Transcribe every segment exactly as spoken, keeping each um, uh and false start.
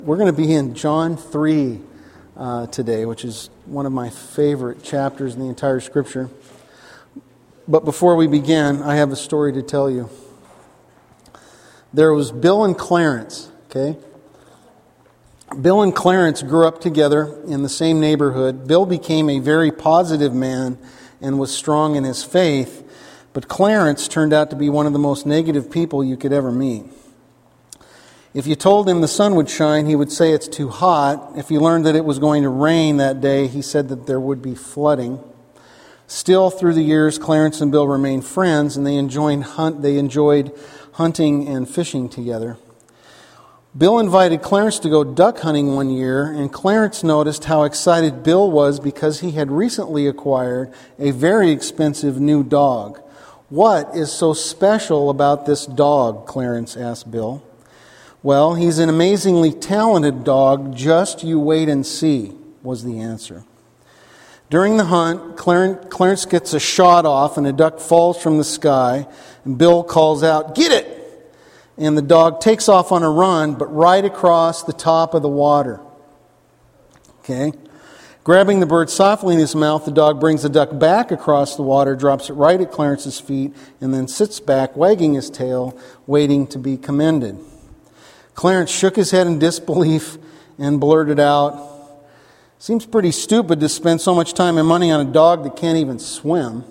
We're going to be in John three uh, today, which is one of my favorite chapters in the entire Scripture. But before we begin, I have a story to tell you. There was Bill and Clarence, okay? Bill and Clarence grew up together in the same neighborhood. Bill became a very positive man and was strong in his faith, but Clarence turned out to be one of the most negative people you could ever meet. If you told him the sun would shine, he would say it's too hot. If you learned that it was going to rain that day, he said that there would be flooding. Still, through the years, Clarence and Bill remained friends, and they enjoyed hunt. They enjoyed hunting and fishing together. Bill invited Clarence to go duck hunting one year, and Clarence noticed how excited Bill was because he had recently acquired a very expensive new dog. "What is so special about this dog?" Clarence asked Bill. "Well, he's an amazingly talented dog. Just you wait and see," was the answer. During the hunt, Clarence gets a shot off and a duck falls from the sky, and Bill calls out, "Get it!" And the dog takes off on a run, but right across the top of the water. Okay? Grabbing the bird softly in his mouth, the dog brings the duck back across the water, drops it right at Clarence's feet, and then sits back, wagging his tail, waiting to be commended. Clarence shook his head in disbelief and blurted out, "Seems pretty stupid to spend so much time and money on a dog that can't even swim."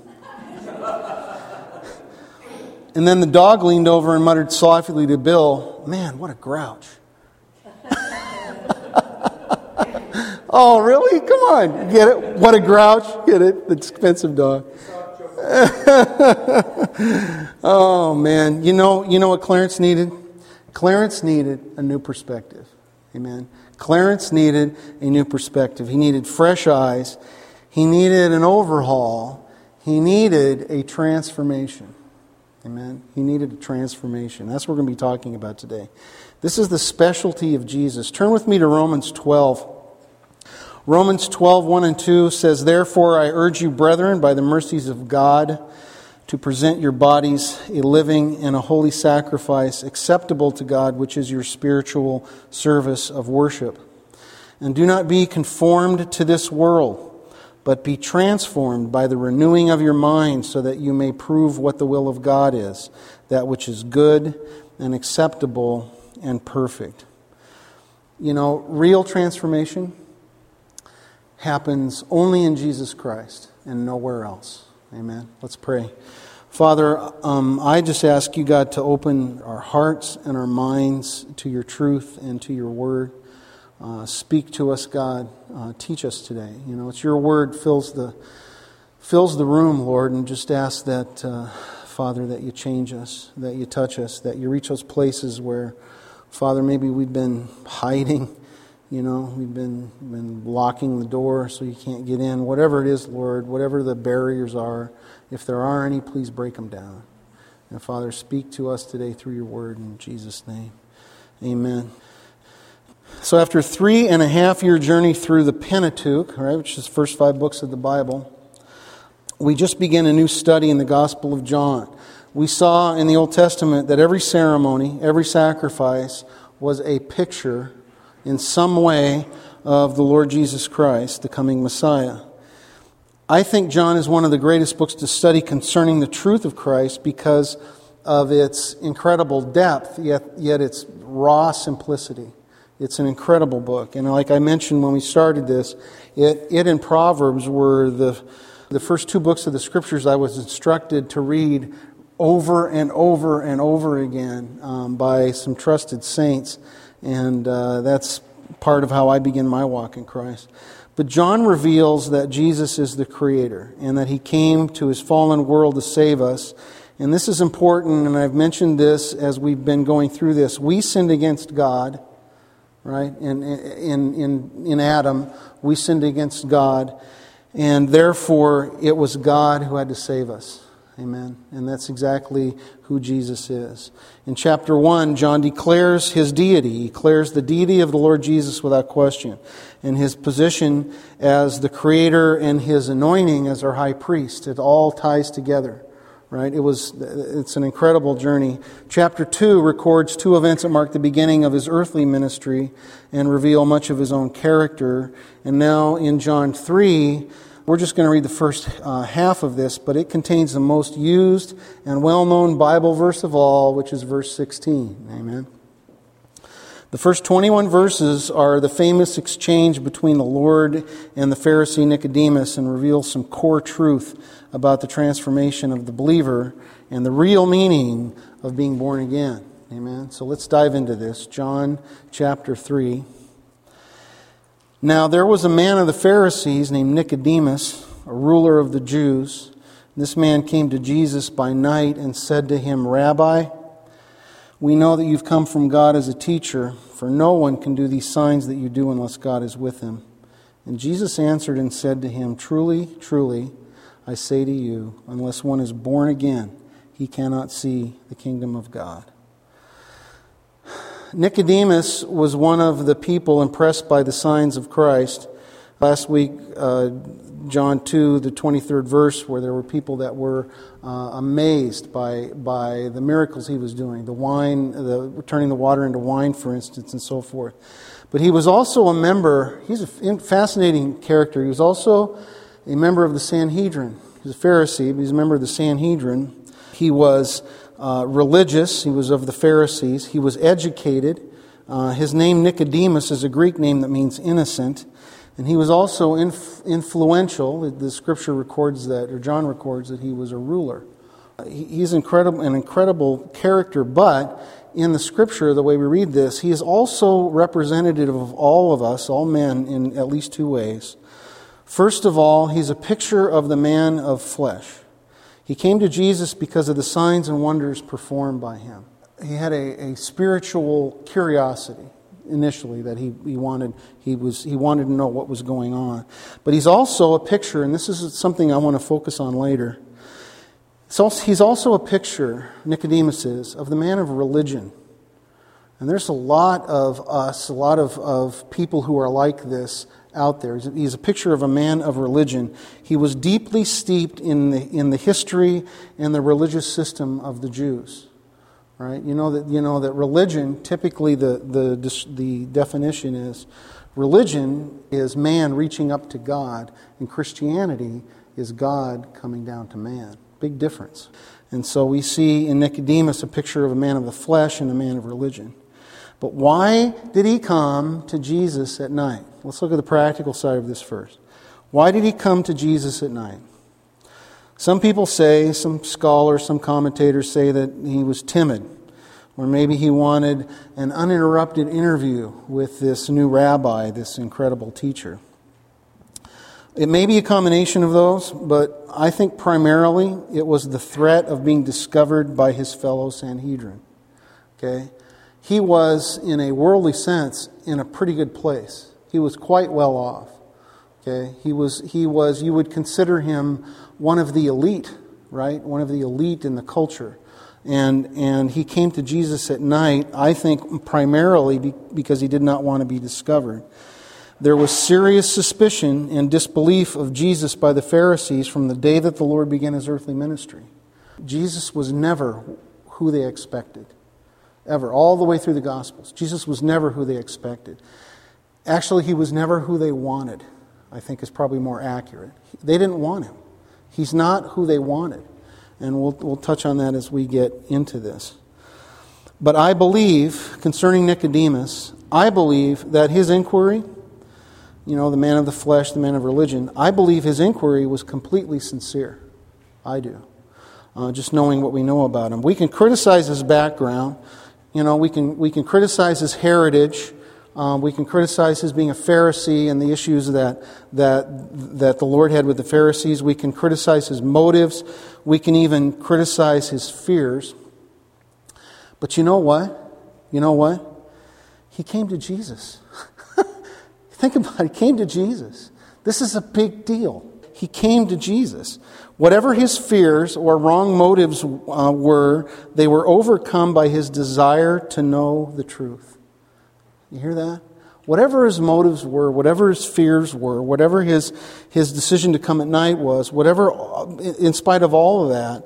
And then the dog leaned over and muttered softly to Bill, "Man, what a grouch." Oh, really? Come on. Get it? What a grouch. Get it? The expensive dog. Oh, man. You know, you know what Clarence needed? Clarence needed a new perspective. Amen. Clarence needed a new perspective. He needed fresh eyes. He needed an overhaul. He needed a transformation. Amen. He needed a transformation. That's what we're going to be talking about today. This is the specialty of Jesus. Turn with me to Romans twelve. Romans twelve, one and two says, "Therefore I urge you, brethren, by the mercies of God, to present your bodies a living and a holy sacrifice acceptable to God, which is your spiritual service of worship. And do not be conformed to this world, but be transformed by the renewing of your mind, so that you may prove what the will of God is, that which is good and acceptable and perfect." You know, real transformation happens only in Jesus Christ and nowhere else. Amen. Let's pray. Father, um, I just ask you, God, to open our hearts and our minds to your truth and to your word. Uh, speak to us, God. Uh, teach us today. You know, it's your word fills the fills the room, Lord, and just ask that, uh, Father, that you change us, that you touch us, that you reach those places where, Father, maybe we've been hiding. You know, we've been been locking the door so you can't get in. Whatever it is, Lord, whatever the barriers are, if there are any, please break them down. And Father, speak to us today through your word in Jesus' name. Amen. So after a three and a half year journey through the Pentateuch, right, which is the first five books of the Bible, we just began a new study in the Gospel of John. We saw in the Old Testament that every ceremony, every sacrifice was a picture in some way of the Lord Jesus Christ, the coming Messiah. I think John is one of the greatest books to study concerning the truth of Christ because of its incredible depth, yet, yet its raw simplicity. It's an incredible book. And like I mentioned when we started this, it, it and Proverbs were the, the first two books of the Scriptures I was instructed to read over and over and over again um, by some trusted saints. And uh, that's part of how I begin my walk in Christ. But John reveals that Jesus is the Creator and that He came to His fallen world to save us. And this is important, and I've mentioned this as we've been going through this. We sinned against God, right? In, in, in, in Adam, we sinned against God. And therefore, it was God who had to save us. Amen. And that's exactly who Jesus is. In chapter one, John declares his deity. He declares the deity of the Lord Jesus without question. And his position as the Creator and his anointing as our high priest. It all ties together. right? It was, it's an incredible journey. Chapter two records two events that mark the beginning of his earthly ministry and reveal much of his own character. And now in John three, we're just going to read the first uh, half of this, but it contains the most used and well-known Bible verse of all, which is verse sixteen. Amen. The first twenty-one verses are the famous exchange between the Lord and the Pharisee Nicodemus and reveal some core truth about the transformation of the believer and the real meaning of being born again. Amen. So let's dive into this. John chapter three. Now there was a man of the Pharisees named Nicodemus, a ruler of the Jews. This man came to Jesus by night and said to him, "Rabbi, we know that you've come from God as a teacher, for no one can do these signs that you do unless God is with him." And Jesus answered and said to him, "Truly, truly, I say to you, unless one is born again, he cannot see the kingdom of God." Nicodemus was one of the people impressed by the signs of Christ. Last week, uh, John two, the twenty-third verse, where there were people that were uh, amazed by by the miracles he was doing, the wine, the turning the water into wine, for instance, and so forth. But he was also a member. He's a fascinating character. He was also a member of the Sanhedrin. He's a Pharisee, but he's a member of the Sanhedrin. He was uh, religious. He was of the Pharisees. He was educated. Uh, his name Nicodemus is a Greek name that means innocent. And he was also inf- influential. The Scripture records that, or John records that he was a ruler. He's incredible, an incredible character, but in the Scripture, the way we read this, he is also representative of all of us, all men, in at least two ways. First of all, he's a picture of the man of flesh. He came to Jesus because of the signs and wonders performed by him. He had a, a spiritual curiosity initially that he, he wanted he was he wanted to know what was going on. But he's also a picture, and this is something I want to focus on later. So he's also a picture, Nicodemus is, of the man of religion. And there's a lot of us, a lot of, of people who are like this out there. He's a, he's a picture of a man of religion. He was deeply steeped in the in the history and the religious system of the Jews. Right? You know that you know that religion, typically the, the the definition is religion is man reaching up to God, and Christianity is God coming down to man. Big difference. And so we see in Nicodemus a picture of a man of the flesh and a man of religion. But why did he come to Jesus at night? Let's look at the practical side of this first. Why did he come to Jesus at night? Some people say, some scholars, some commentators say that he was timid, or maybe he wanted an uninterrupted interview with this new rabbi, this incredible teacher. It may be a combination of those, but I think primarily it was the threat of being discovered by his fellow Sanhedrin. Okay? He was, in a worldly sense, in a pretty good place. He was quite well off. Okay? He was, he was, you would consider him one of the elite, right? One of the elite in the culture. And and he came to Jesus at night, I think primarily be, because he did not want to be discovered. There was serious suspicion and disbelief of Jesus by the Pharisees from the day that the Lord began his earthly ministry. Jesus was never who they expected. Ever. All the way through the Gospels. Jesus was never who they expected. Actually, he was never who they wanted, I think is probably more accurate. They didn't want him. He's not who they wanted. And we'll we'll touch on that as we get into this. But I believe, concerning Nicodemus, I believe that his inquiry, you know, the man of the flesh, the man of religion, I believe his inquiry was completely sincere. I do. Uh, just knowing what we know about him. We can criticize his background. You know, we can we can criticize his heritage. Um, we can criticize his being a Pharisee and the issues that that that the Lord had with the Pharisees. We can criticize his motives. We can even criticize his fears. But you know what? You know what? He came to Jesus. Think about it. He came to Jesus. This is a big deal. He came to Jesus. Whatever his fears or wrong motives uh, were, they were overcome by his desire to know the truth. You hear that? Whatever his motives were, whatever his fears were, whatever his his decision to come at night was, whatever, in spite of all of that,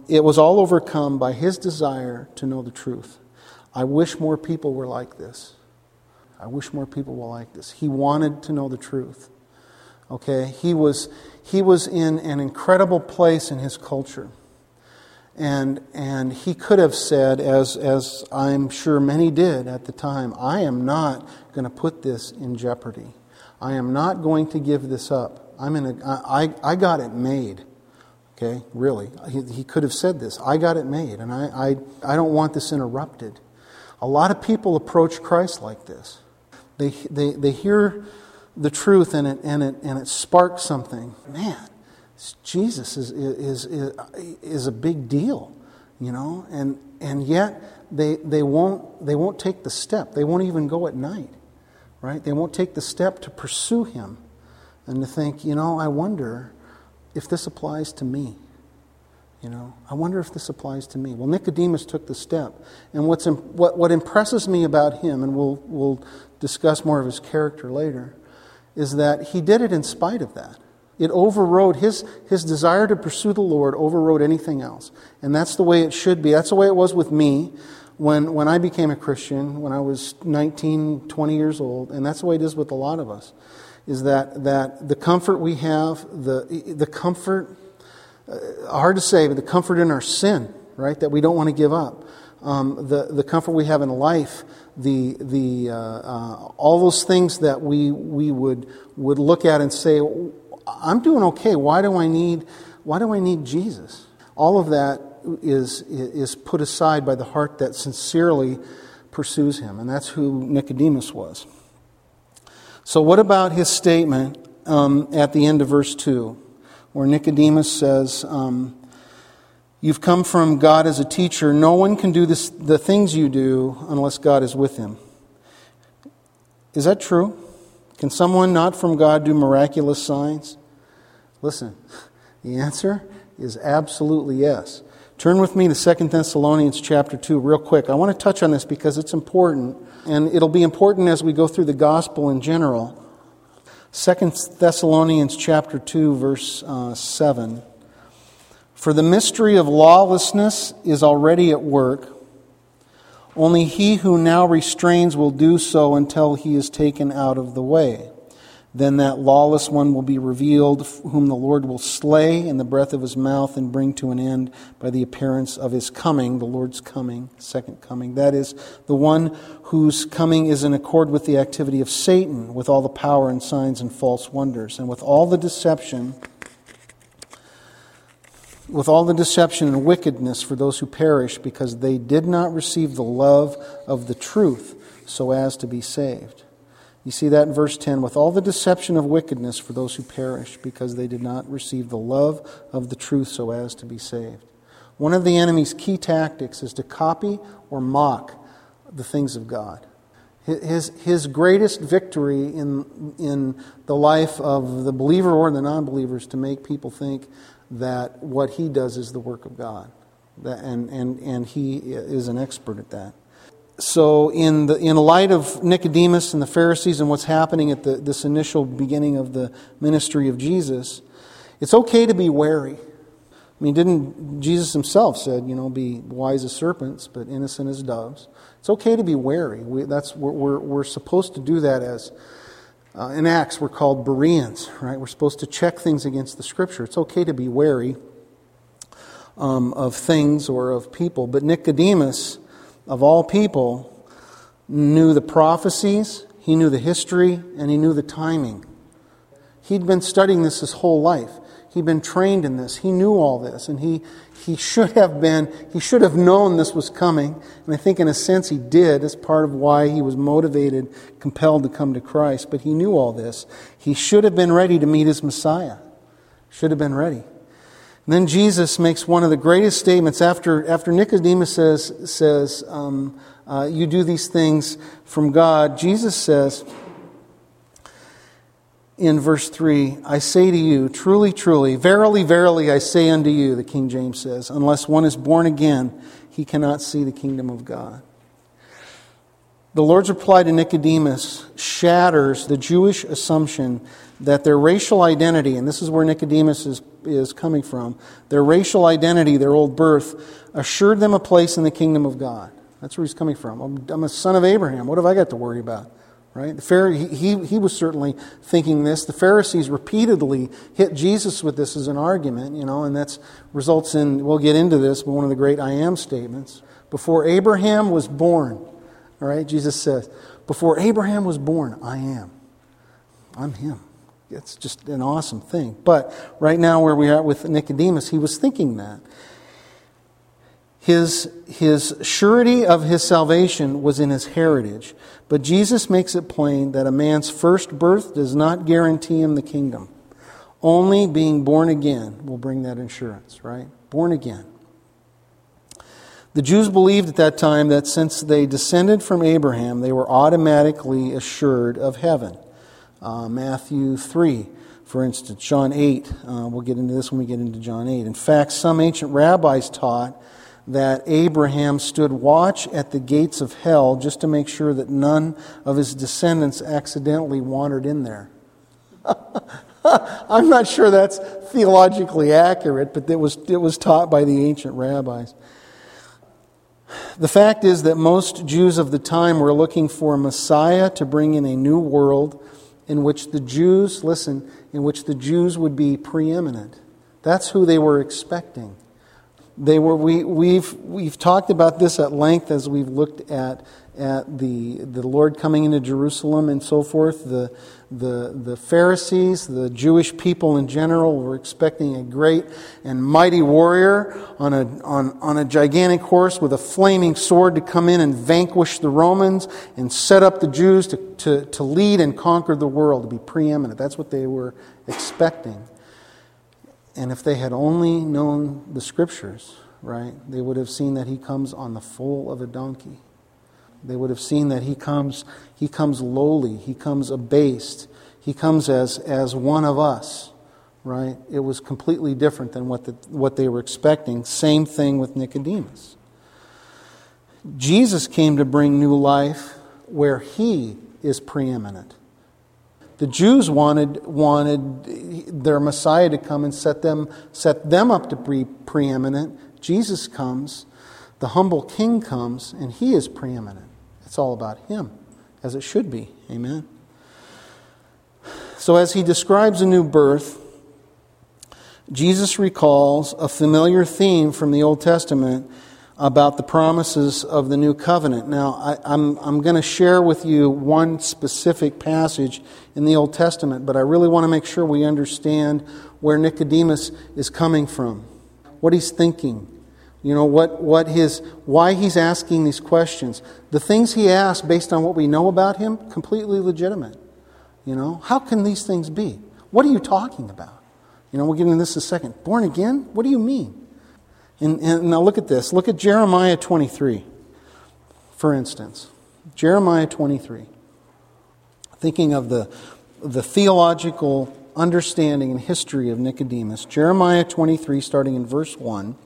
it was all overcome by his desire to know the truth. I wish more people were like this. I wish more people were like this. He wanted to know the truth. Okay, he was he was in an incredible place in his culture. And and he could have said, as as I'm sure many did at the time, I am not going to put this in jeopardy. I am not going to give this up. I'm in a I I got it made. Okay, really. He, he could have said this. I got it made, and I, I I don't want this interrupted. A lot of people approach Christ like this. They they they hear the truth and it and it and it sparks something. Man, Jesus is is is is a big deal, you know, and and yet they they won't they won't take the step. They won't even go at night, right? They won't take the step to pursue him and to think, you know, I wonder if this applies to me. You know, I wonder if this applies to me. Well, Nicodemus took the step, and what's what what impresses me about him, and we'll we'll discuss more of his character later, is that he did it in spite of that. It overrode his his desire to pursue the Lord, overrode anything else. And that's the way it should be. That's the way it was with me when, when I became a Christian, when I was nineteen, twenty years old. And that's the way it is with a lot of us, is that, that the comfort we have, the the comfort, uh, hard to say, but the comfort in our sin, right, that we don't want to give up. Um, the, the comfort we have in life, the the uh, uh, all those things that we we would would look at and say, I'm doing okay. Why do I need why do I need Jesus? All of that is is put aside by the heart that sincerely pursues him, and that's who Nicodemus was. So what about his statement um, at the end of verse two, where Nicodemus says, um, "You've come from God as a teacher. No one can do this, the things you do unless God is with him." Is that true? Can someone not from God do miraculous signs? Listen, the answer is absolutely yes. Turn with me to Second Thessalonians chapter two real quick. I want to touch on this because it's important, and it'll be important as we go through the gospel in general. Second Thessalonians chapter two, verse uh, seven. "For the mystery of lawlessness is already at work. Only he who now restrains will do so until he is taken out of the way. Then that lawless one will be revealed, whom the Lord will slay in the breath of his mouth and bring to an end by the appearance of his coming," the Lord's coming, second coming. "That is, the one whose coming is in accord with the activity of Satan, with all the power and signs and false wonders, and with all the deception with all the deception and wickedness for those who perish, because they did not receive the love of the truth so as to be saved." You see that in verse ten, with all the deception of wickedness for those who perish, because they did not receive the love of the truth so as to be saved. One of the enemy's key tactics is to copy or mock the things of God. His, his greatest victory in, in the life of the believer or the non-believer is to make people think that what he does is the work of God. That, and, and, and he is an expert at that. So in the in light of Nicodemus and the Pharisees and what's happening at the, this initial beginning of the ministry of Jesus, it's okay to be wary. I mean, didn't Jesus himself said, you know, be wise as serpents, but innocent as doves. It's okay to be wary. We, that's we're, we're we're supposed to do that as uh, in Acts we're called Bereans, right? We're supposed to check things against the Scripture. It's okay to be wary um, of things or of people. But Nicodemus, of all people, knew the prophecies, he knew the history, and he knew the timing. He'd been studying this his whole life. He'd been trained in this. He knew all this, and he he should have been, he should have known this was coming. And I think in a sense he did, as part of why he was motivated, compelled to come to Christ. But he knew all this. He should have been ready to meet his Messiah. Should have been ready. And then Jesus makes one of the greatest statements after after Nicodemus says, says um, uh, you do these things from God. Jesus says in verse three, "I say to you, truly, truly, verily, verily, I say unto you," the King James says, "unless one is born again, he cannot see the kingdom of God." The Lord's reply to Nicodemus shatters the Jewish assumption that their racial identity, and this is where Nicodemus is, is coming from, their racial identity, their old birth, assured them a place in the kingdom of God. That's where he's coming from. I'm, I'm a son of Abraham. What have I got to worry about? Right? The Pharaoh, he, he was certainly thinking this. The Pharisees repeatedly hit Jesus with this as an argument, you know, and that results in, we'll get into this, but one of the great I am statements. Before Abraham was born, all right, Jesus says, before Abraham was born, I am. I'm him. It's just an awesome thing. But right now where we are with Nicodemus, he was thinking that. His, his surety of his salvation was in his heritage. But Jesus makes it plain that a man's first birth does not guarantee him the kingdom. Only being born again will bring that assurance, right? Born again. The Jews believed at that time that since they descended from Abraham, they were automatically assured of heaven. Uh, Matthew three, for instance, John eight. Uh, we'll get into this when we get into John eight. In fact, some ancient rabbis taught that Abraham stood watch at the gates of hell just to make sure that none of his descendants accidentally wandered in there. I'm not sure that's theologically accurate, but it was, it was taught by the ancient rabbis. The fact is that most Jews of the time were looking for a Messiah to bring in a new world in which the Jews, listen, in which the Jews would be preeminent. That's who they were expecting. They were. We, we've we've talked about this at length as we've looked at at the the Lord coming into Jerusalem and so forth. The the the Pharisees, the Jewish people in general, were expecting a great and mighty warrior on a on on a gigantic horse with a flaming sword to come in and vanquish the Romans and set up the Jews to to, to lead and conquer the world, to be preeminent. That's what they were expecting. And if they had only known the Scriptures, right, they would have seen that he comes on the foal of a donkey. They would have seen that he comes he comes lowly, he comes abased, he comes as, as one of us, right? It was completely different than what the, what they were expecting. Same thing with Nicodemus. Jesus came to bring new life where he is preeminent. The Jews wanted wanted their Messiah to come and set them set them up to be preeminent. Jesus comes, the humble King comes, and he is preeminent. It's all about him, as it should be. Amen. So as he describes a new birth, Jesus recalls a familiar theme from the Old Testament about the promises of the new covenant. Now, I, I'm, I'm going to share with you one specific passage in the Old Testament, but I really want to make sure we understand where Nicodemus is coming from, what he's thinking, you know, what, what his, why he's asking these questions. The things he asks based on what we know about him, completely legitimate. You know, how can these things be? What are you talking about? You know, we'll get into this in a second. Born again? What do you mean? And, and now look at this. Look at Jeremiah twenty-three, for instance. Jeremiah twenty-three. Thinking of the, the theological understanding and history of Nicodemus. Jeremiah twenty-three, starting in verse one.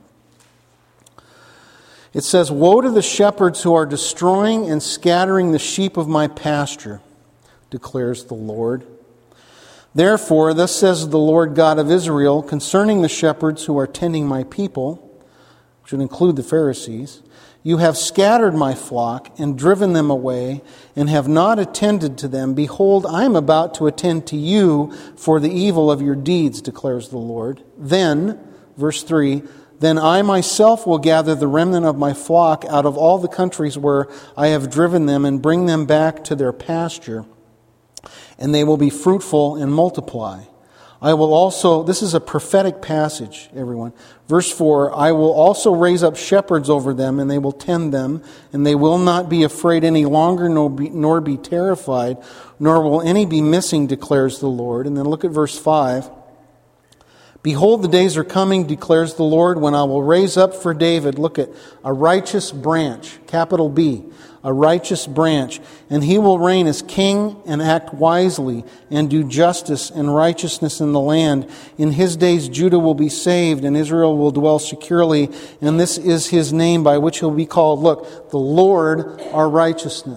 It says, "Woe to the shepherds who are destroying and scattering the sheep of my pasture, declares the Lord. Therefore, thus says the Lord God of Israel, concerning the shepherds who are tending my people," which would include the Pharisees, "you have scattered my flock and driven them away and have not attended to them. Behold, I am about to attend to you for the evil of your deeds, declares the Lord. Then," verse three, "then I myself will gather the remnant of my flock out of all the countries where I have driven them and bring them back to their pasture, and they will be fruitful and multiply. I will also," this is a prophetic passage, everyone. Verse four, "I will also raise up shepherds over them, and they will tend them, and they will not be afraid any longer, nor be, nor be terrified, nor will any be missing, declares the Lord." And then look at verse five. "Behold, the days are coming, declares the Lord, when I will raise up for David," look at, "a righteous branch," capital B, "a righteous branch, and he will reign as king and act wisely and do justice and righteousness in the land. In his days Judah will be saved and Israel will dwell securely, and this is his name by which he'll be called," look, "the Lord our righteousness."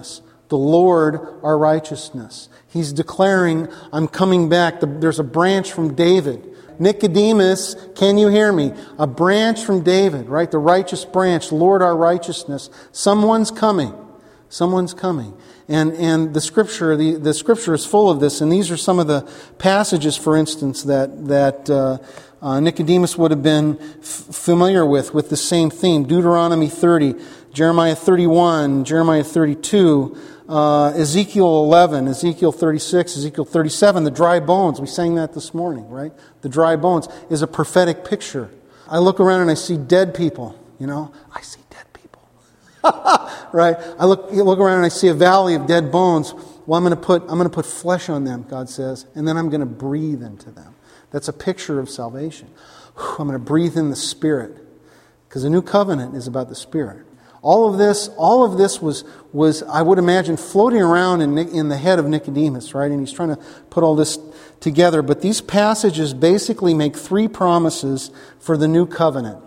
the Lord our righteousness. He's declaring, I'm coming back. There's a branch from David. Nicodemus, can you hear me? A branch from David, right? The righteous branch, Lord our righteousness. Someone's coming. Someone's coming. And and the scripture, the, the scripture is full of this. And these are some of the passages, for instance, that, that uh, uh, Nicodemus would have been f- familiar with, with the same theme. Deuteronomy thirty, Jeremiah thirty-one, Jeremiah thirty-two, Uh, Ezekiel eleven, Ezekiel thirty-six, Ezekiel thirty-seven, the dry bones. We sang that this morning, right? The dry bones is a prophetic picture. I look around and I see dead people, you know. I see dead people. Right? I look look around and I see a valley of dead bones. Well, I'm going to put I'm going to put flesh on them, God says, and then I'm going to breathe into them. That's a picture of salvation. I'm going to breathe in the Spirit, because the new covenant is about the Spirit. All of this, all of this was, was I would imagine, floating around in, in the head of Nicodemus, right? And he's trying to put all this together. But these passages basically make three promises for the new covenant.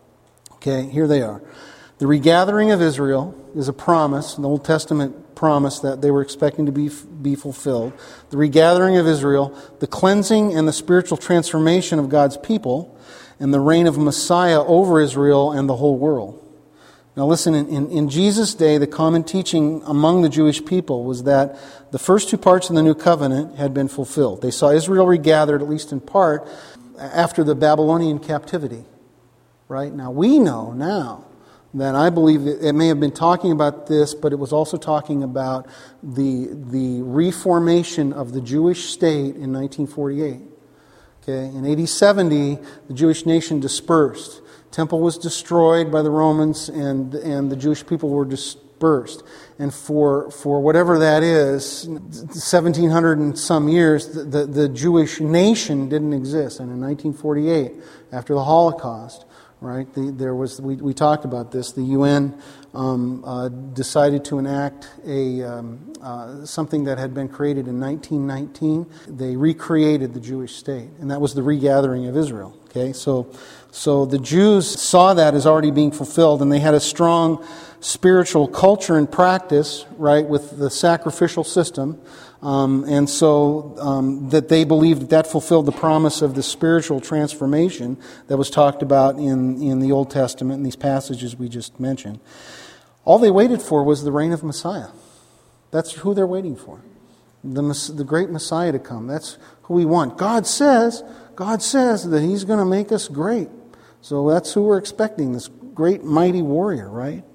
Okay, here they are. The regathering of Israel is a promise, an Old Testament promise that they were expecting to be, be fulfilled. The regathering of Israel, the cleansing and the spiritual transformation of God's people, and the reign of Messiah over Israel and the whole world. Now listen, in, in, in Jesus' day, the common teaching among the Jewish people was that the first two parts of the New Covenant had been fulfilled. They saw Israel regathered, at least in part, after the Babylonian captivity. Right? Now we know now that I believe it may have been talking about this, but it was also talking about the, the reformation of the Jewish state in nineteen forty-eight. Okay? In A D seventy, the Jewish nation dispersed. Temple was destroyed by the Romans, and and the Jewish people were dispersed. And for for whatever that is, seventeen hundred and some years, the, the, the Jewish nation didn't exist. And in nineteen forty-eight, after the Holocaust, right, the, there was we, we talked about this. The U N um, uh, decided to enact a um, uh, something that had been created in nineteen nineteen. They recreated the Jewish state, and that was the regathering of Israel. Okay, so. So the Jews saw that as already being fulfilled, and they had a strong spiritual culture and practice, right, with the sacrificial system. Um, and so um, that they believed that that fulfilled the promise of the spiritual transformation that was talked about in, in the Old Testament in these passages we just mentioned. All they waited for was the reign of Messiah. That's who they're waiting for. The, the great Messiah to come. That's who we want. God says, God says that He's going to make us great. So that's who we're expecting, this great mighty warrior, right?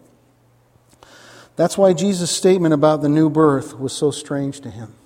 That's why Jesus' statement about the new birth was so strange to him.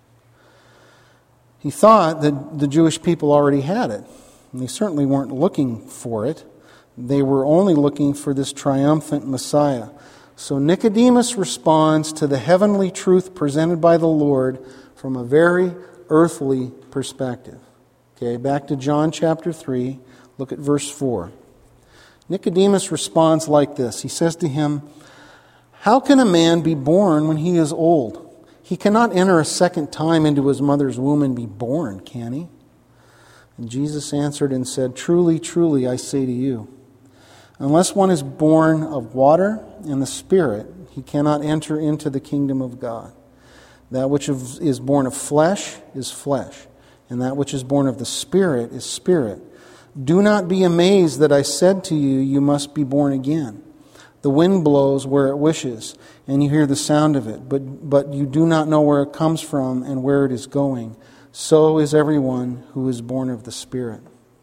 He thought that the Jewish people already had it. And they certainly weren't looking for it. They were only looking for this triumphant Messiah. So Nicodemus responds to the heavenly truth presented by the Lord from a very earthly perspective. Okay, back to John chapter three. Look at verse four. Nicodemus responds like this. He says to him, "How can a man be born when he is old? He cannot enter a second time into his mother's womb and be born, can he?" And Jesus answered and said, "Truly, truly, I say to you, unless one is born of water and the Spirit, he cannot enter into the kingdom of God. That which is born of flesh is flesh, and that which is born of the Spirit is spirit. Do not be amazed that I said to you, you must be born again. The wind blows where it wishes, and you hear the sound of it, but, but you do not know where it comes from and where it is going. So is everyone who is born of the Spirit."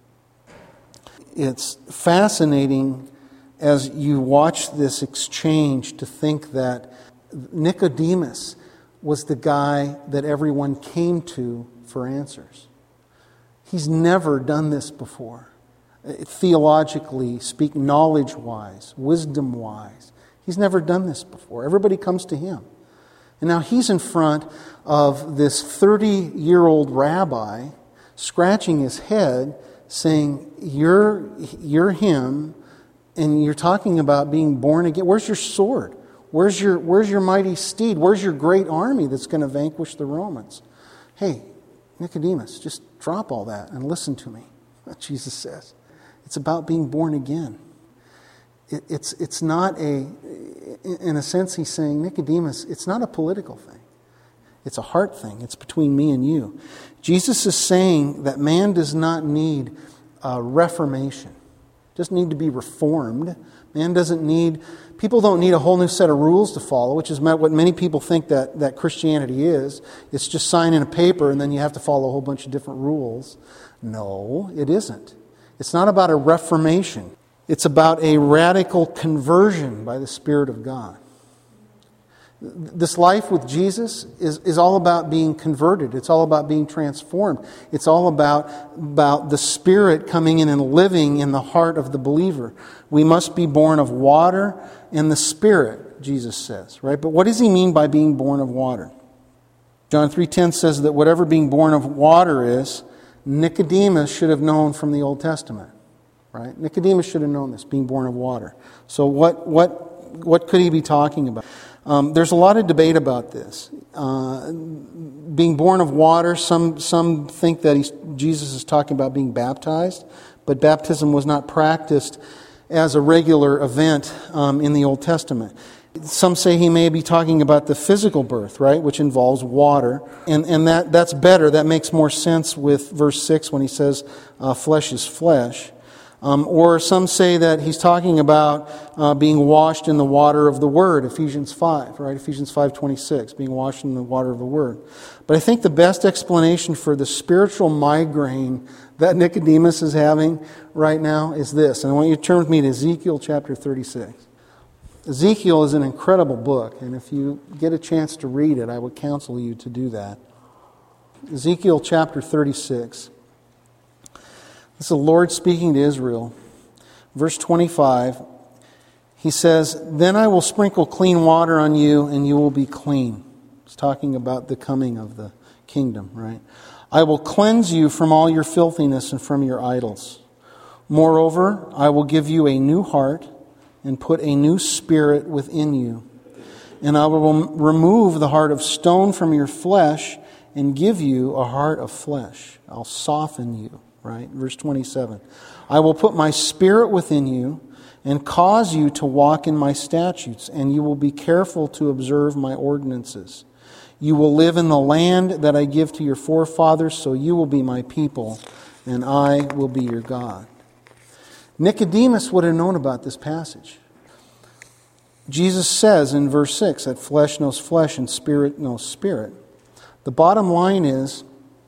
It's fascinating as you watch this exchange to think that Nicodemus was the guy that everyone came to for answers. He's never done this before. Theologically speaking, knowledge-wise, wisdom-wise. He's never done this before. Everybody comes to him. And now he's in front of this thirty-year-old rabbi scratching his head saying, you're, you're him, and you're talking about being born again. Where's your sword? Where's your, where's your mighty steed? Where's your great army that's going to vanquish the Romans? Hey, Nicodemus, just drop all that and listen to me. Jesus says. It's about being born again. It, it's, it's not a, in a sense he's saying, Nicodemus, it's not a political thing. It's a heart thing. It's between me and you. Jesus is saying that man does not need a reformation. Doesn't need to be reformed. Man doesn't need, people don't need a whole new set of rules to follow, which is what many people think that, that Christianity is. It's just signing a paper and then you have to follow a whole bunch of different rules. No, it isn't. It's not about a reformation. It's about a radical conversion by the Spirit of God. This life with Jesus is, is all about being converted. It's all about being transformed. It's all about, about the Spirit coming in and living in the heart of the believer. We must be born of water and the Spirit, Jesus says, right? But what does he mean by being born of water? John three ten says that whatever being born of water is, Nicodemus should have known from the Old Testament, right? Nicodemus should have known this, being born of water. So what, what, what could he be talking about? Um, there's a lot of debate about this. Uh, being born of water, some some think that he's, Jesus is talking about being baptized, but baptism was not practiced as a regular event um, in the Old Testament. Some say he may be talking about the physical birth, right, which involves water, and and that that's better. That makes more sense with verse six when he says, uh, "Flesh is flesh." Um, or some say that he's talking about uh, being washed in the water of the Word, Ephesians five, right? Ephesians five twenty-six, being washed in the water of the Word. But I think the best explanation for the spiritual migraine that Nicodemus is having right now is this. And I want you to turn with me to Ezekiel chapter thirty-six. Ezekiel is an incredible book, and if you get a chance to read it, I would counsel you to do that. Ezekiel chapter thirty-six. This is the Lord speaking to Israel. Verse twenty-five, he says, "Then I will sprinkle clean water on you, and you will be clean." He's talking about the coming of the kingdom, right? "I will cleanse you from all your filthiness and from your idols. Moreover, I will give you a new heart and put a new spirit within you. And I will remove the heart of stone from your flesh and give you a heart of flesh." I'll soften you. Right? Verse twenty-seven. "I will put my spirit within you and cause you to walk in my statutes, and you will be careful to observe my ordinances. You will live in the land that I give to your forefathers, so you will be my people, and I will be your God." Nicodemus would have known about this passage. Jesus says in verse six that flesh knows flesh and spirit knows spirit. The bottom line is,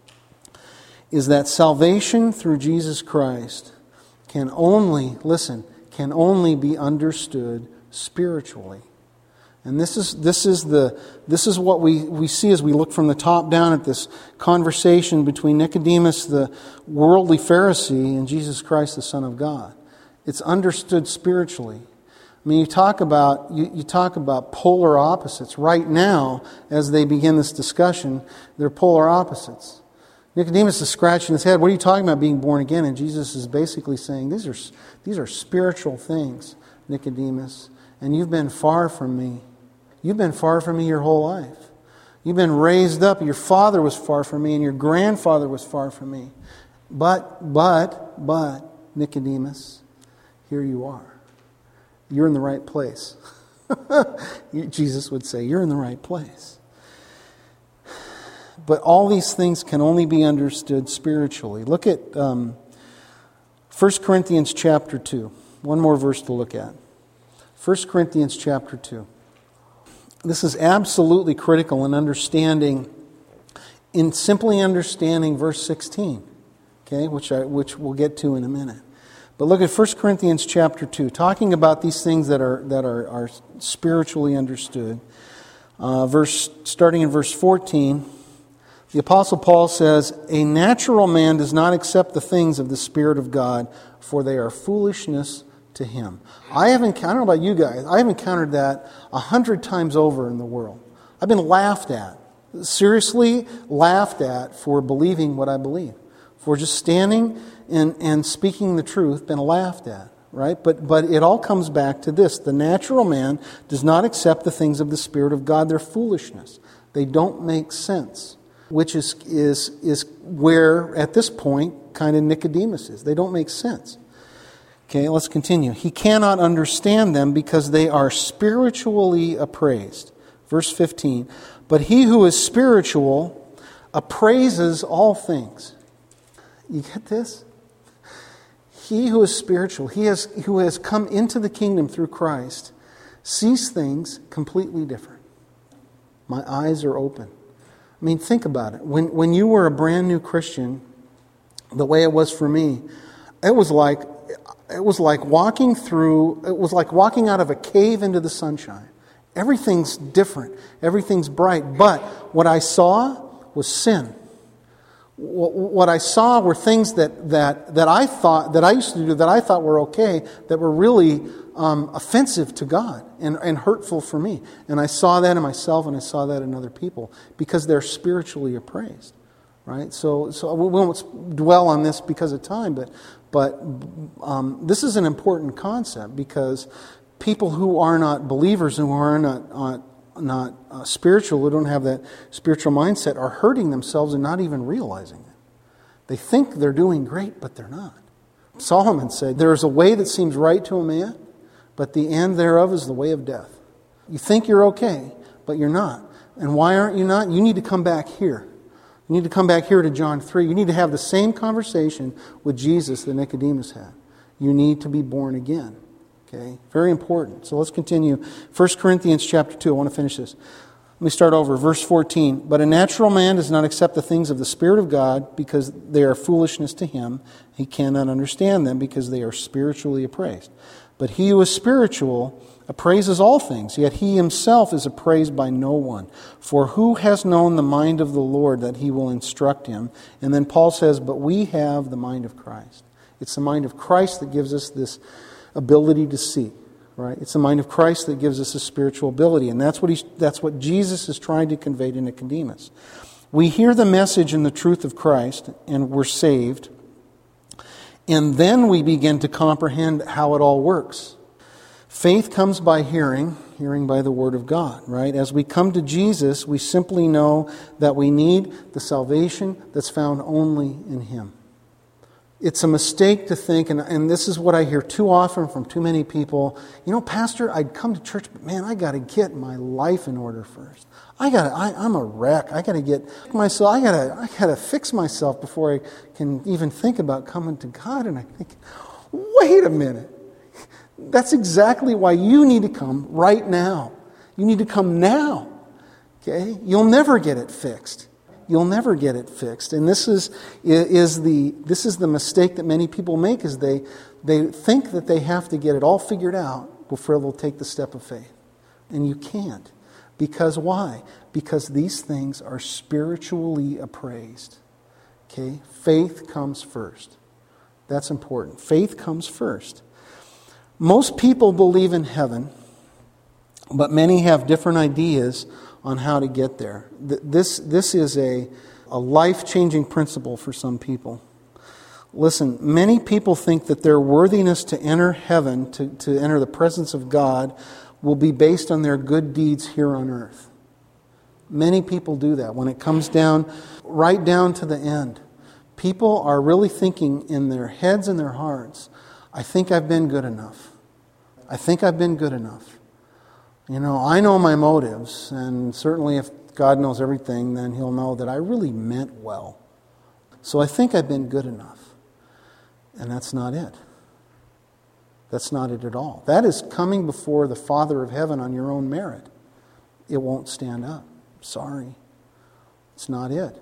is that salvation through Jesus Christ can only, listen, can only be understood spiritually. And this is this is the this is what we, we see as we look from the top down at this conversation between Nicodemus, the worldly Pharisee, and Jesus Christ, the Son of God. It's understood spiritually. I mean, you talk about you, you talk about polar opposites. Right now, as they begin this discussion, they're polar opposites. Nicodemus is scratching his head. What are you talking about being born again? And Jesus is basically saying, these are, these are spiritual things, Nicodemus. And you've been far from me. You've been far from me your whole life. You've been raised up. Your father was far from me and your grandfather was far from me. But, but, but, Nicodemus, here you are. You're in the right place. Jesus would say, you're in the right place. But all these things can only be understood spiritually. Look at um, First Corinthians chapter two. One more verse to look at. First Corinthians chapter two. This is absolutely critical in understanding, in simply understanding verse sixteen, okay, which I, which we'll get to in a minute. But look at First Corinthians chapter two, talking about these things that are that are, are spiritually understood. Uh, verse starting in verse fourteen. The Apostle Paul says, "A natural man does not accept the things of the Spirit of God, for they are foolishness to him." I haven't, I don't know about you guys, I have encountered that a hundred times over in the world. I've been laughed at, seriously laughed at for believing what I believe. For just standing and, and speaking the truth, been laughed at, right? But, but it all comes back to this. The natural man does not accept the things of the Spirit of God. They're foolishness. They don't make sense. Which is, is, is where, at this point, kind of Nicodemus is. They don't make sense. Okay, let's continue. He cannot understand them because they are spiritually appraised. Verse fifteen. But he who is spiritual appraises all things. You get this? He who is spiritual, he has, who has come into the kingdom through Christ, sees things completely different. My eyes are open. I mean, think about it. When, when you were a brand new Christian, the way it was for me, it was like it was like walking through, it was like walking out of a cave into the sunshine. Everything's different. Everything's bright. But what I saw was sin. What I saw were things that, that, that I thought, that I used to do, that I thought were okay, that were really um, offensive to God and, and hurtful for me. And I saw that in myself and I saw that in other people because they're spiritually appraised. Right? So, so we won't dwell on this because of time, but, but um, this is an important concept because people who are not believers and who are not, not not uh, spiritual, who don't have that spiritual mindset, are hurting themselves and not even realizing it. They think they're doing great, but they're not. Solomon said, there is a way that seems right to a man, but the end thereof is the way of death. You think you're okay, but you're not. And why aren't you not? You need to come back here. You need to come back here to John three. You need to have the same conversation with Jesus that Nicodemus had. You need to be born again. Okay, very important. So let's continue. First Corinthians chapter two. I want to finish this. Let me start over. Verse fourteen. But a natural man does not accept the things of the Spirit of God because they are foolishness to him. He cannot understand them because they are spiritually appraised. But he who is spiritual appraises all things, yet he himself is appraised by no one. For who has known the mind of the Lord that he will instruct him? And then Paul says, but we have the mind of Christ. It's the mind of Christ that gives us this ability to see, right? It's the mind of Christ that gives us a spiritual ability, and that's what he, that's what Jesus is trying to convey to Nicodemus. We hear the message and the truth of Christ, and we're saved, and then we begin to comprehend how it all works. Faith comes by hearing, hearing by the Word of God, right? As we come to Jesus, we simply know that we need the salvation that's found only in Him. It's a mistake to think, and, and this is what I hear too often from too many people, you know, Pastor, I'd come to church, but man, I got to get my life in order first. I got to, I'm a wreck. I got to get myself, I got to, I got to fix myself before I can even think about coming to God. And I think, wait a minute. That's exactly why you need to come right now. You need to come now. Okay? You'll never get it fixed. You'll never get it fixed. And this is is the this is the mistake that many people make, is they they think that they have to get it all figured out before they'll take the step of faith. And you can't. Because why? Because these things are spiritually appraised. Okay? Faith comes first. That's important. Faith comes first. Most people believe in heaven, but many have different ideas on how to get there. This, this is a, a life-changing principle for some people. Listen, many people think that their worthiness to enter heaven, to, to enter the presence of God, will be based on their good deeds here on earth. Many people do that. When it comes down, right down to the end, people are really thinking in their heads and their hearts, I think I've been good enough. I think I've been good enough. You know, I know my motives, and certainly if God knows everything, then He'll know that I really meant well. So I think I've been good enough. And that's not it. That's not it at all. That is coming before the Father of heaven on your own merit. It won't stand up. Sorry. It's not it.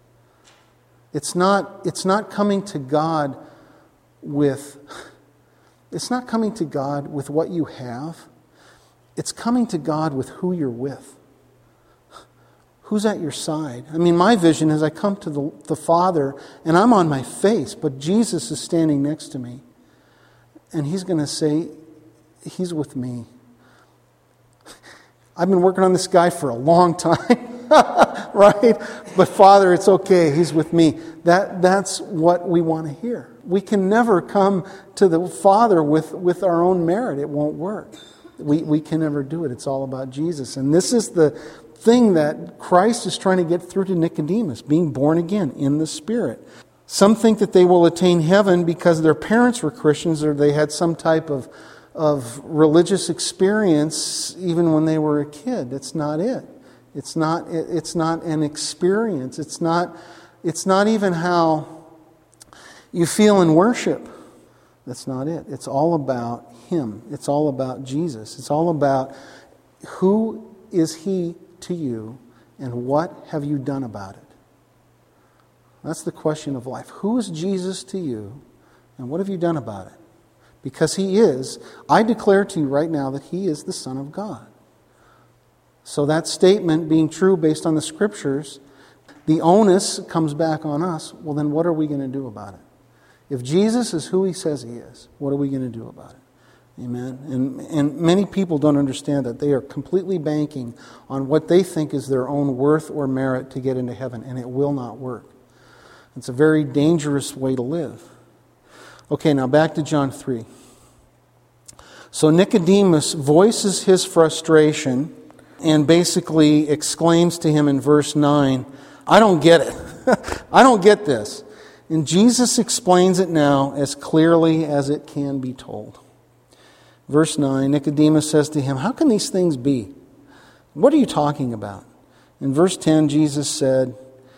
It's not, it's not coming to God with, it's not coming to God with what you have. It's coming to God with who you're with. Who's at your side? I mean, my vision is I come to the, the Father and I'm on my face, but Jesus is standing next to me. And He's going to say, He's with me. I've been working on this guy for a long time, right? But Father, it's okay. He's with me. That, that's what we want to hear. We can never come to the Father with, with our own merit. It won't work. We, we can never do it. It's all about Jesus. And this is the thing that Christ is trying to get through to Nicodemus, being born again in the Spirit. Some think that they will attain heaven because their parents were Christians or they had some type of, of religious experience even when they were a kid. It's not it. It's not, it's not an experience. It's not, it's not even how you feel in worship. That's not it. It's all about Him. It's all about Jesus. It's all about who is He to you and what have you done about it. That's the question of life. Who is Jesus to you and what have you done about it? Because He is, I declare to you right now that He is the Son of God. So that statement being true based on the Scriptures, the onus comes back on us. Well, then what are we going to do about it? If Jesus is who He says He is, what are we going to do about it? Amen. And, and many people don't understand that. They are completely banking on what they think is their own worth or merit to get into heaven, and it will not work. It's a very dangerous way to live. Okay, now back to John three. So Nicodemus voices his frustration and basically exclaims to Him in verse nine, I don't get it. I don't get this. And Jesus explains it now as clearly as it can be told. Verse nine, Nicodemus says to Him, how can these things be? What are you talking about? In verse ten, Jesus said,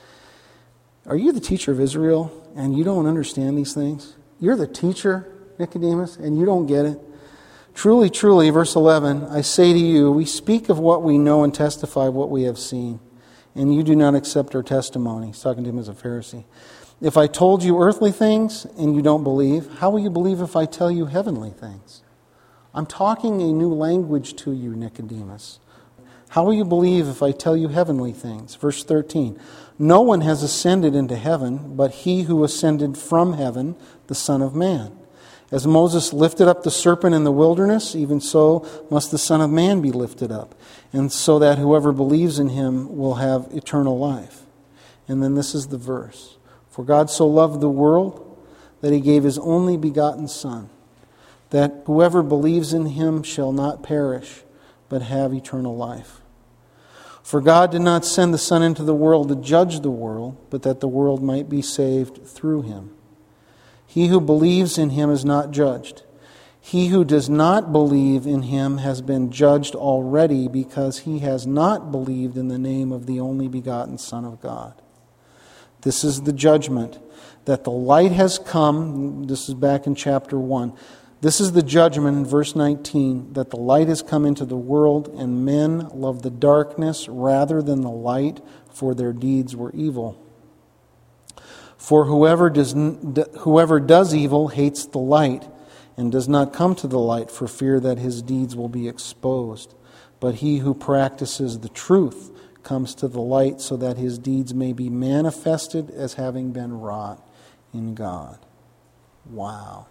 are you the teacher of Israel and you don't understand these things? You're the teacher, Nicodemus, and you don't get it? Truly, truly, verse eleven, I say to you, we speak of what we know and testify of what we have seen, and you do not accept our testimony. He's talking to him as a Pharisee. If I told you earthly things and you don't believe, how will you believe if I tell you heavenly things? I'm talking a new language to you, Nicodemus. How will you believe if I tell you heavenly things? Verse thirteen, no one has ascended into heaven but He who ascended from heaven, the Son of Man. As Moses lifted up the serpent in the wilderness, even so must the Son of Man be lifted up, and so that whoever believes in Him will have eternal life. And then this is the verse. For God so loved the world that He gave His only begotten Son, that whoever believes in Him shall not perish, but have eternal life. For God did not send the Son into the world to judge the world, but that the world might be saved through Him. He who believes in Him is not judged. He who does not believe in Him has been judged already, because he has not believed in the name of the only begotten Son of God. This is the judgment, that the light has come. This is back in chapter one. This is the judgment in verse nineteen, that the light has come into the world, and men love the darkness rather than the light, for their deeds were evil. For whoever does, whoever does evil hates the light, and does not come to the light for fear that his deeds will be exposed. But he who practices the truth comes to the light, so that his deeds may be manifested as having been wrought in God. Wow.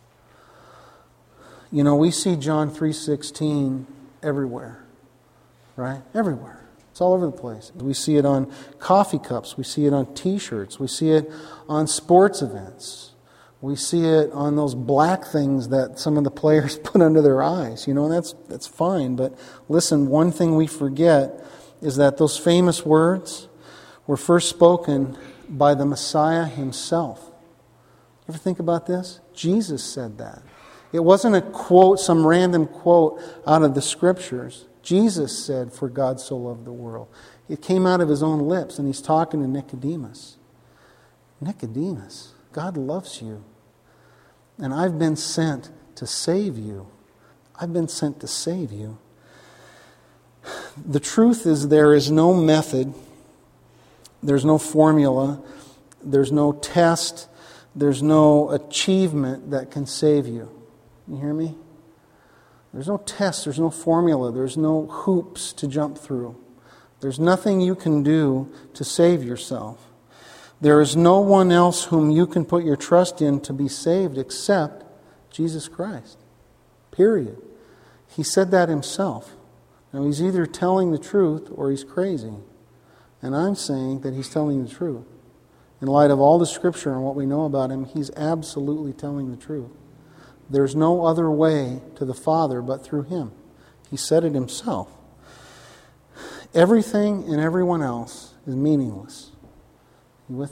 You know, we see John three sixteen everywhere, right? Everywhere. It's all over the place. We see it on coffee cups. We see it on T-shirts. We see it on sports events. We see it on those black things that some of the players put under their eyes. You know, and that's that's fine. But listen, one thing we forget is that those famous words were first spoken by the Messiah Himself. Ever think about this? Jesus said that. It wasn't a quote, some random quote out of the Scriptures. Jesus said, for God so loved the world. It came out of His own lips, and He's talking to Nicodemus. Nicodemus, God loves you. And I've been sent to save you. I've been sent to save you. The truth is, there is no method, there's no formula, there's no test, there's no achievement that can save you. You hear me? There's no test, there's no formula, there's no hoops to jump through. There's nothing you can do to save yourself. There is no one else whom you can put your trust in to be saved except Jesus Christ. Period. He said that Himself. Now, He's either telling the truth or He's crazy. And I'm saying that He's telling the truth. In light of all the Scripture and what we know about Him, He's absolutely telling the truth. There's no other way to the Father but through Him. He said it Himself. Everything and everyone else is meaningless. You with me?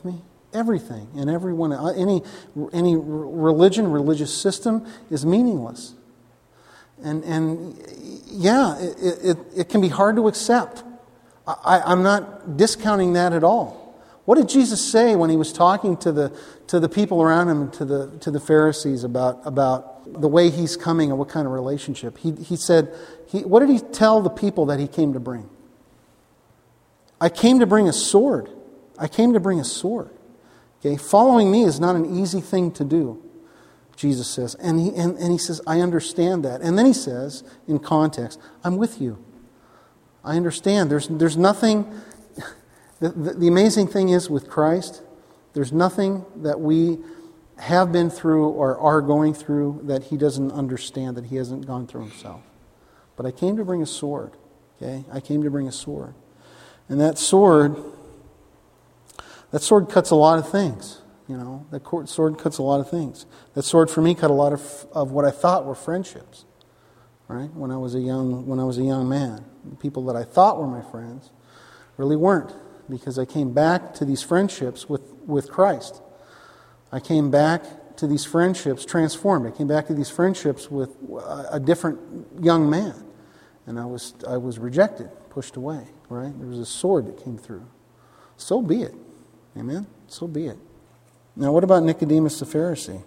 Everything and everyone, any any religion, religious system is meaningless. And and yeah, it, it, it can be hard to accept. I, I'm not discounting that at all. What did Jesus say when he was talking to the to the people around him, to the to the Pharisees about about the way he's coming and what kind of relationship? He he said, he, what did he tell the people that he came to bring? I came to bring a sword. I came to bring a sword. Okay, following me is not an easy thing to do, Jesus says. And he, and, and he says, I understand that. And then he says, in context, I'm with you. I understand. There's, there's nothing, the, the, the amazing thing is with Christ, there's nothing that we have been through or are going through that he doesn't understand, that he hasn't gone through himself. But I came to bring a sword. Okay, I came to bring a sword. And that sword... That sword cuts a lot of things, you know. That sword cuts a lot of things. That sword for me cut a lot of of what I thought were friendships, right? When I was a young when I was a young man, the people that I thought were my friends really weren't, because I came back to these friendships with, with Christ. I came back to these friendships transformed. I came back to these friendships with a different young man, and I was I was rejected, pushed away. Right? There was a sword that came through. So be it. Amen? So be it. Now, what about Nicodemus the Pharisee?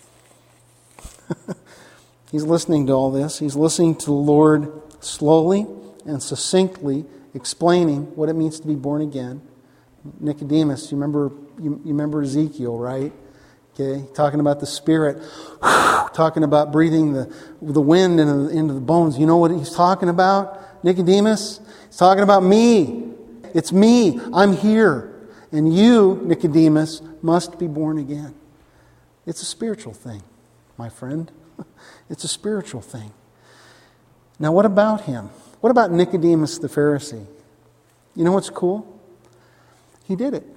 He's listening to all this. He's listening to the Lord slowly and succinctly explaining what it means to be born again. Nicodemus, you remember you, you remember Ezekiel, right? Okay, talking about the Spirit, talking about breathing the, the wind into the, into the bones. You know what he's talking about, Nicodemus? He's talking about me. It's me. I'm here. And you, Nicodemus, must be born again. It's a spiritual thing, my friend. It's a spiritual thing. Now, what about him? What about Nicodemus the Pharisee? You know what's cool? He did it.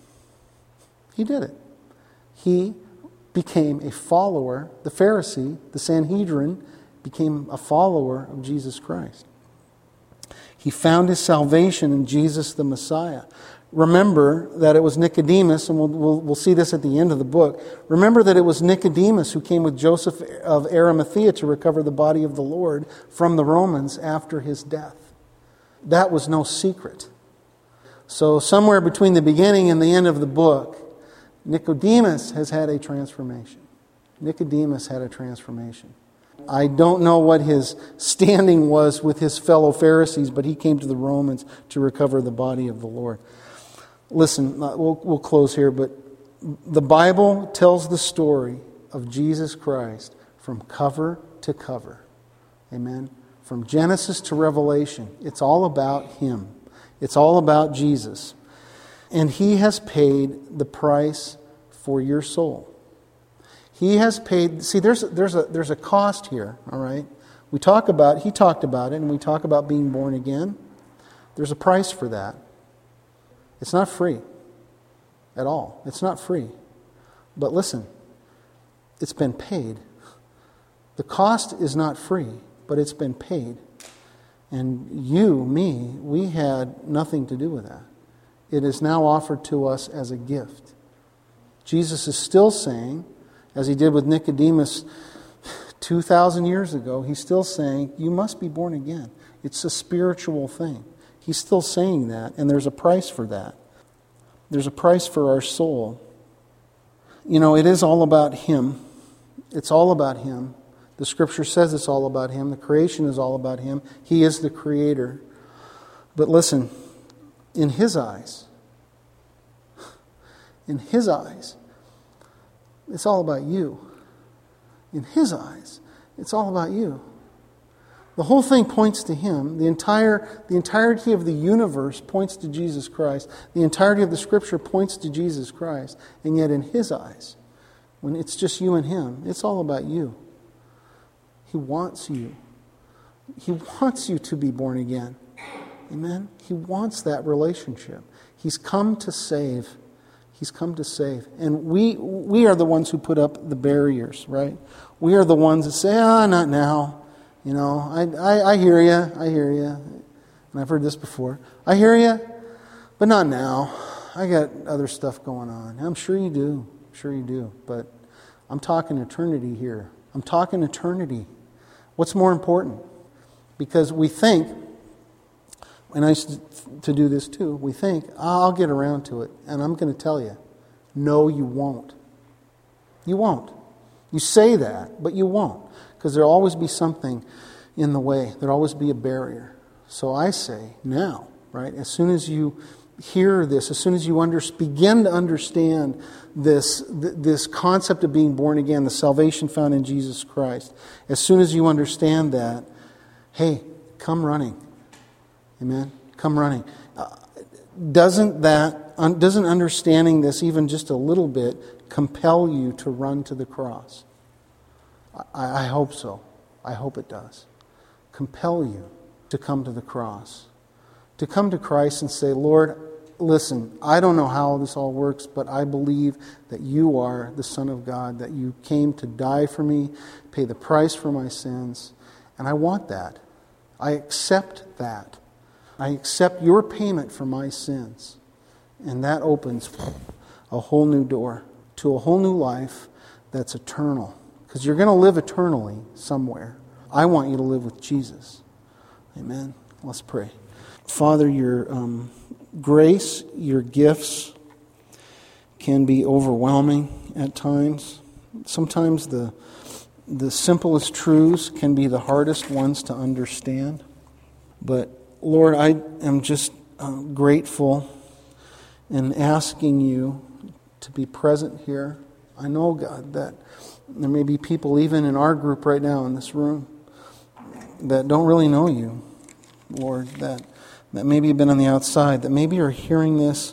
He did it. He became a follower. The Pharisee, the Sanhedrin, became a follower of Jesus Christ. He found his salvation in Jesus the Messiah. Remember that it was Nicodemus, and we'll, we'll, we'll see this at the end of the book. Remember that it was Nicodemus who came with Joseph of Arimathea to recover the body of the Lord from the Romans after his death. That was no secret. So somewhere between the beginning and the end of the book, Nicodemus has had a transformation. Nicodemus had a transformation. I don't know what his standing was with his fellow Pharisees, but he came to the Romans to recover the body of the Lord. Listen, we'll, we'll close here, but the Bible tells the story of Jesus Christ from cover to cover. Amen? From Genesis to Revelation, it's all about Him. It's all about Jesus. And He has paid the price for your soul. He has paid, see, there's, there's, a, there's a cost here, all right? We talk about, He talked about it, and we talk about being born again. There's a price for that. It's not free at all. It's not free. But listen, it's been paid. The cost is not free, but it's been paid. And you, me, we had nothing to do with that. It is now offered to us as a gift. Jesus is still saying, as He did with Nicodemus two thousand years ago, He's still saying, you must be born again. It's a spiritual thing. He's still saying that, and there's a price for that. There's a price for our soul. You know, it is all about Him. It's all about Him. The Scripture says it's all about Him. The creation is all about Him. He is the Creator. But listen, in His eyes, in His eyes, it's all about you. In His eyes, it's all about you. The whole thing points to Him. The entire, the entirety of the universe points to Jesus Christ. The entirety of the Scripture points to Jesus Christ. And yet in His eyes, when it's just you and Him, it's all about you. He wants you. He wants you to be born again. Amen? He wants that relationship. He's come to save. He's come to save. And we we are the ones who put up the barriers, right? We are the ones that say, ah, oh, not now. You know, I, I, I hear you. I hear you. And I've heard this before. I hear you, but not now. I got other stuff going on. I'm sure you do. I'm sure you do. But I'm talking eternity here. I'm talking eternity. What's more important? Because we think, and I used to do this too, we think, oh, I'll get around to it. And I'm going to tell you, no, you won't. You won't. You say that, but you won't. Because there'll always be something in the way. There'll always be a barrier. So I say now, right, as soon as you hear this, as soon as you under, begin to understand this, th- this concept of being born again, the salvation found in Jesus Christ, as soon as you understand that, hey, come running. Amen? Come running. Uh, doesn't that, un, doesn't understanding this even just a little bit compel you to run to the cross? I, I hope so. I hope it does. Compel you to come to the cross. To come to Christ and say, Lord, listen, I don't know how this all works, but I believe that you are the Son of God, that you came to die for me, pay the price for my sins, and I want that. I accept that. I accept your payment for my sins. And that opens a whole new door to a whole new life that's eternal. Because you're going to live eternally somewhere. I want you to live with Jesus. Amen. Let's pray. Father, your um, grace, your gifts can be overwhelming at times. Sometimes the the simplest truths can be the hardest ones to understand. But Lord, I am just uh, grateful and asking you to be present here. I know, God, that there may be people even in our group right now in this room that don't really know you, Lord, that, that maybe have been on the outside, that maybe are hearing this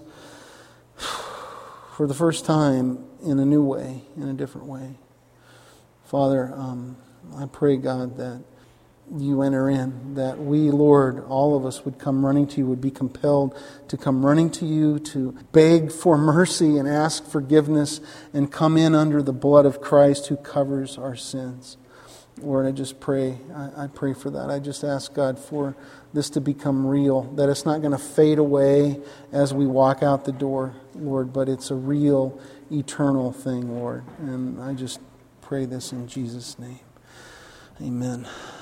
for the first time in a new way, in a different way. Father, um, I pray, God, that you enter in, that we, Lord, all of us would come running to you, would be compelled to come running to you, to beg for mercy and ask forgiveness and come in under the blood of Christ who covers our sins. Lord, I just pray, I, I pray for that. I just ask, God, for this to become real, that it's not going to fade away as we walk out the door, Lord, but it's a real, eternal thing, Lord. And I just pray this in Jesus' name. Amen.